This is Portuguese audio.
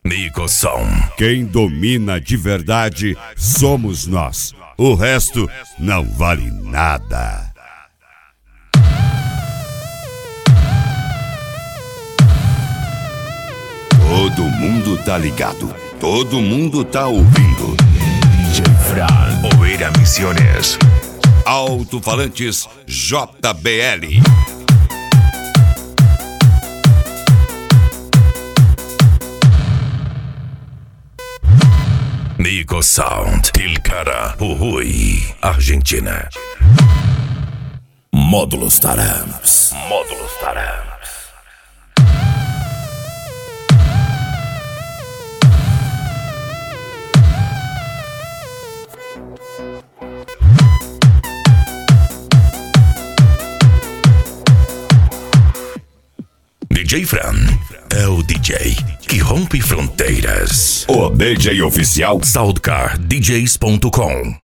Nico Som. Quem domina de verdade somos nós. O resto não vale nada. Todo mundo tá ligado. Todo mundo tá ouvindo. DJ Fran, Oeira Misiones. Alto-falantes JBL. Nico Sound, Tilcara, Jujuy, Argentina. Módulos Taramps. Módulos Taramps. DJ Fran é o DJ que rompe fronteiras. O DJ oficial SoundcarDJs.com